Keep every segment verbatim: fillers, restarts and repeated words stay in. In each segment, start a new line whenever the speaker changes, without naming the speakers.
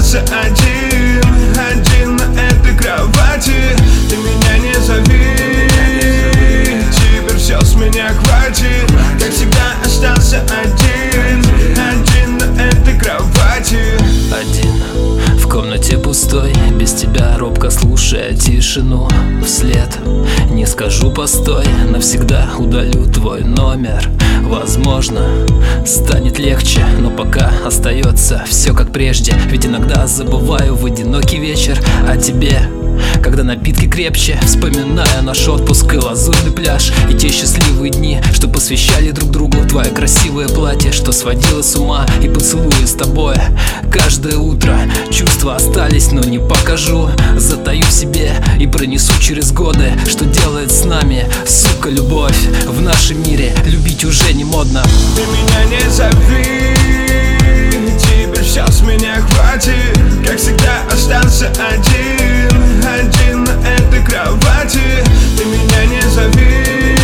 остался один, один на этой кровати. Ты меня не зови, теперь все с меня хватит. Как всегда остался один, один на этой кровати.
Один в комнате пустой, без тебя робко слушая тишину вслед. Не скажу постой, навсегда удалю твой номер. Возможно, станет легче, но пока остается все как прежде. Ведь иногда забываю в одинокий вечер о тебе, когда напитки крепче. Вспоминаю наш отпуск и лазурный пляж, и те счастливые дни, что посвящали друг другу. Твое красивое платье, что сводило с ума, и поцелуи с тобой каждое утро. Чувства остались, но не покажу. Затаю в себе и пронесу через годы, что делает с нами, сука, любовь. В нашем мире любить уже не модно.
Ты меня не зови, теперь все с меня хватит. Как всегда остался один, один на этой кровати. Ты меня не зови,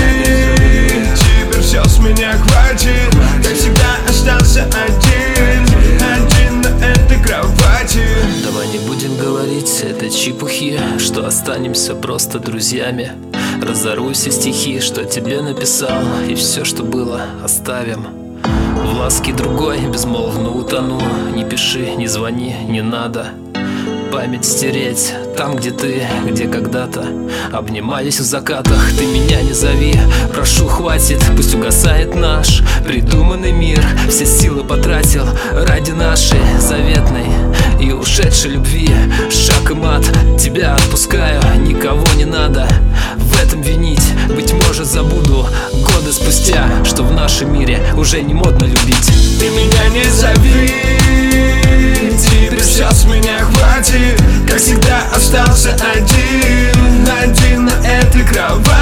теперь все с меня хватит. Как всегда остался один, один на этой кровати.
Давай не будем говорить этой чепухи, что останемся просто друзьями. Разорву все стихи, что тебе написал, и все, что было, оставим. В ласке другой безмолвно утону. Не пиши, не звони, не надо память стереть. Там, где ты, где когда-то обнимались в закатах. Ты меня не зови, прошу, хватит. Пусть угасает наш придуманный мир. Все силы потратил ради нашей заветной и ушедшей любви. Шаг и мат, тебя отпускаю, никого не надо в этом винить. Быть может, забуду годы спустя, что в нашем мире уже не модно любить.
Ты меня не зови, теперь все с меня хватит. Как всегда остался один, один на этой кровати.